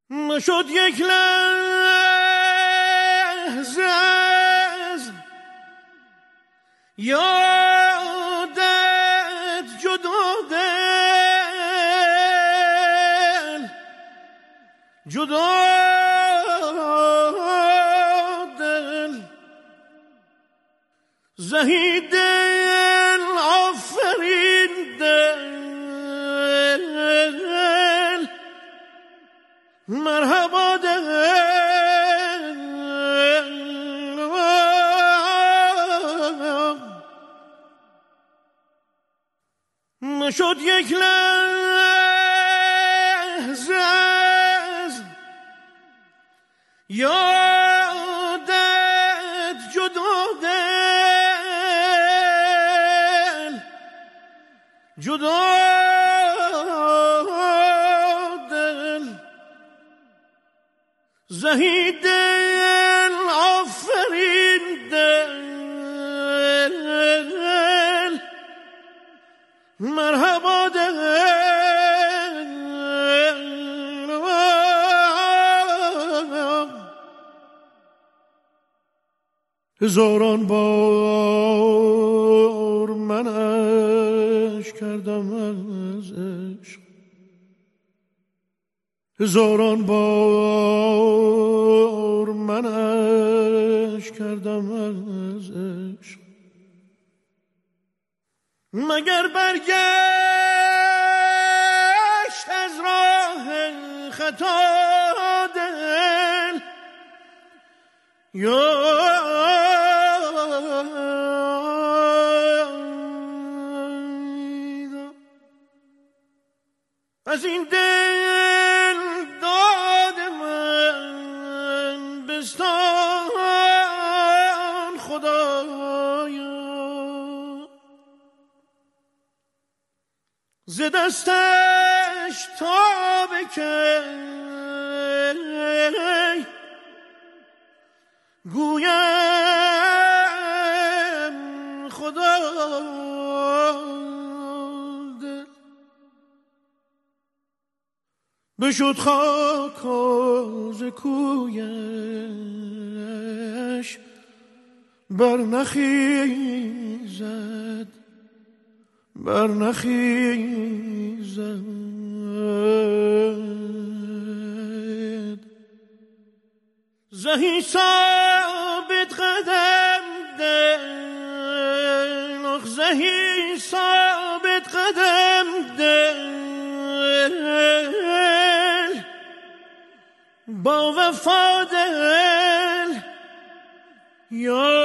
نشد یک لحظه از یادت جدا دل زهی دل آفرین دل مرحبا دل نشد یک لحظه از یادت جدا دل زهی دل آفرین دل مرحبا دل هزاران بار منش کردم از عشق هزاران بار منش کردم از عشق مگر برگشت از راه خطا دل یا از این دل داد من بستان خدایا ز دستش تا بکی گویم خدا دل بشد خاک ز کویش برنخیزد زهی ثابت قدم دل زهی ثابت قدم دل با وفا دل یا